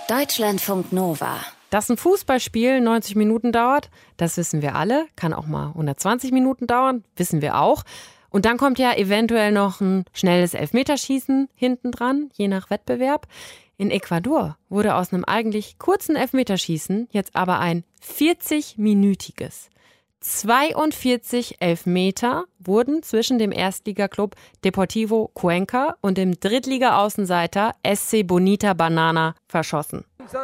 Deutschlandfunk Nova. Dass ein Fußballspiel 90 Minuten dauert, das wissen wir alle. Kann auch mal 120 Minuten dauern, wissen wir auch. Und dann kommt ja eventuell noch ein schnelles Elfmeterschießen hinten dran, je nach Wettbewerb. In Ecuador wurde aus einem eigentlich kurzen Elfmeterschießen jetzt aber ein 40-minütiges. 42 Elfmeter wurden zwischen dem Erstligaklub Deportivo Cuenca und dem Drittliga-Außenseiter SC Bonita Banana verschossen.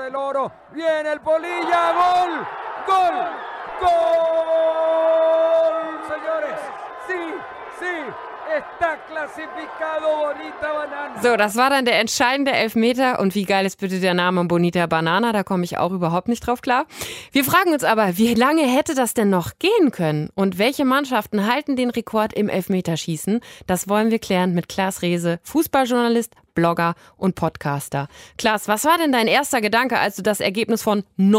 So, das war dann der entscheidende Elfmeter. Und wie geil ist bitte der Name Bonita Banana? Da komme ich auch überhaupt nicht drauf klar. Wir fragen uns aber, wie lange hätte das denn noch gehen können? Und welche Mannschaften halten den Rekord im Elfmeterschießen? Das wollen wir klären mit Klaas Reese, Fußballjournalist, Blogger und Podcaster. Klaas, was war denn dein erster Gedanke, als du das Ergebnis von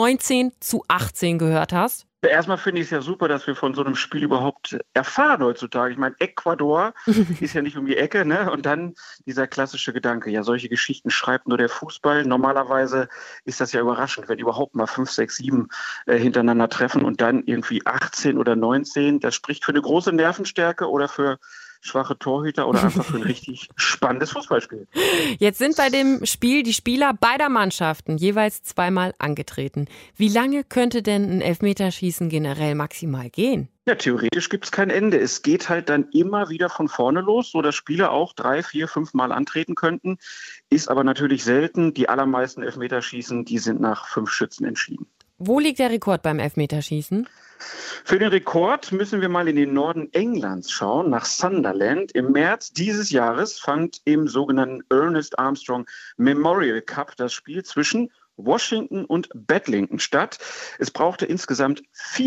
19-18 gehört hast? Erstmal finde ich es ja super, dass wir von so einem Spiel überhaupt erfahren heutzutage. Ich meine, Ecuador ist ja nicht um die Ecke, ne? Und dann dieser klassische Gedanke, ja, solche Geschichten schreibt nur der Fußball. Normalerweise ist das ja überraschend, wenn überhaupt mal 5, 6, 7 hintereinander treffen und dann irgendwie 18 oder 19. Das spricht für eine große Nervenstärke oder für schwache Torhüter oder einfach für ein richtig spannendes Fußballspiel. Jetzt sind bei dem Spiel die Spieler beider Mannschaften jeweils zweimal angetreten. Wie lange könnte denn ein Elfmeterschießen generell maximal gehen? Ja, theoretisch gibt es kein Ende. Es geht halt dann immer wieder von vorne los, so dass Spieler auch 3, 4, 5 Mal antreten könnten. Ist aber natürlich selten. Die allermeisten Elfmeterschießen, die sind nach 5 Schützen entschieden. Wo liegt der Rekord beim Elfmeterschießen? Für den Rekord müssen wir mal in den Norden Englands schauen, nach Sunderland. Im März dieses Jahres fand im sogenannten Ernest Armstrong Memorial Cup das Spiel zwischen Washington und Badlington statt. Es brauchte insgesamt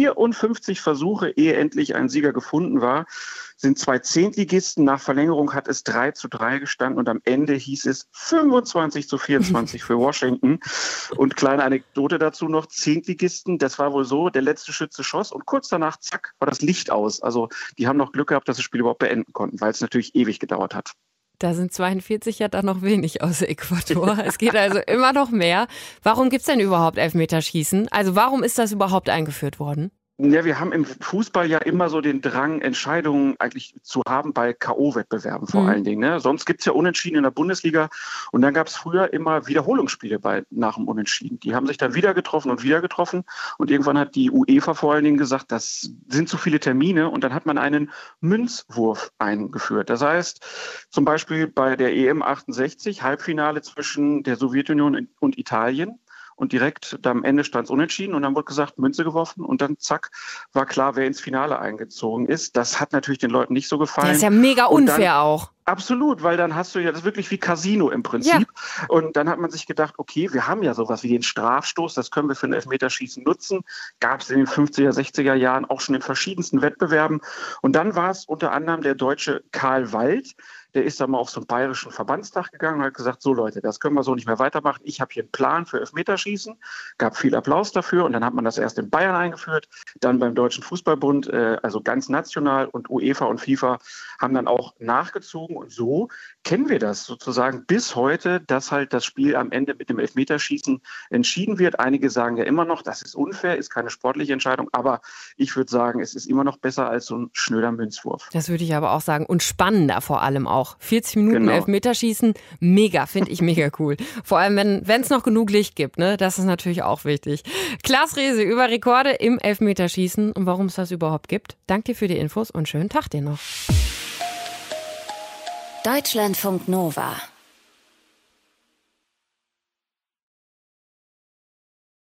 54 Versuche, ehe endlich ein Sieger gefunden war. Sind 2 Zehntligisten. Nach Verlängerung hat es 3:3 gestanden und am Ende hieß es 25:24 für Washington. Und kleine Anekdote dazu noch, Zehntligisten, das war wohl so, der letzte Schütze schoss und kurz danach, zack, war das Licht aus. Also die haben noch Glück gehabt, dass das Spiel überhaupt beenden konnten, weil es natürlich ewig gedauert hat. Da sind 42 ja dann noch wenig aus Ecuador. Es geht also immer noch mehr. Warum gibt es denn überhaupt Elfmeterschießen? Also warum ist das überhaupt eingeführt worden? Ja, wir haben im Fußball ja immer so den Drang, Entscheidungen eigentlich zu haben bei K.O.-Wettbewerben vor allen Dingen. Ne? Sonst gibt's ja Unentschieden in der Bundesliga und dann gab's früher immer Wiederholungsspiele nach dem Unentschieden. Die haben sich dann wieder getroffen und irgendwann hat die UEFA vor allen Dingen gesagt, das sind zu viele Termine und dann hat man einen Münzwurf eingeführt. Das heißt, zum Beispiel bei der EM 68, Halbfinale zwischen der Sowjetunion und Italien. Und direkt am Ende stand es unentschieden und dann wurde gesagt, Münze geworfen und dann zack, war klar, wer ins Finale eingezogen ist. Das hat natürlich den Leuten nicht so gefallen. Das ist ja mega unfair auch. Absolut, weil dann hast du ja das wirklich wie Casino im Prinzip. Ja. Und dann hat man sich gedacht, okay, wir haben ja sowas wie den Strafstoß, das können wir für ein Elfmeterschießen nutzen. Gab es in den 50er, 60er Jahren auch schon in verschiedensten Wettbewerben. Und dann war es unter anderem der Deutsche Karl Wald, der ist dann mal auf so einen bayerischen Verbandstag gegangen und hat gesagt, so Leute, das können wir so nicht mehr weitermachen. Ich habe hier einen Plan für Elfmeterschießen, gab viel Applaus dafür und dann hat man das erst in Bayern eingeführt, dann beim Deutschen Fußballbund, also ganz national und UEFA und FIFA haben dann auch nachgezogen und so kennen wir das sozusagen bis heute, dass halt das Spiel am Ende mit dem Elfmeterschießen entschieden wird. Einige sagen ja immer noch, das ist unfair, ist keine sportliche Entscheidung, aber ich würde sagen, es ist immer noch besser als so ein schnöder Münzwurf. Das würde ich aber auch sagen und spannender vor allem auch. 40 Minuten genau. Elfmeterschießen, mega, finde ich mega cool. Vor allem, wenn es noch genug Licht gibt, ne? Das ist natürlich auch wichtig. Klaas Reese über Rekorde im Elfmeterschießen und warum es das überhaupt gibt. Danke dir für die Infos und schönen Tag dir noch. Deutschlandfunk Nova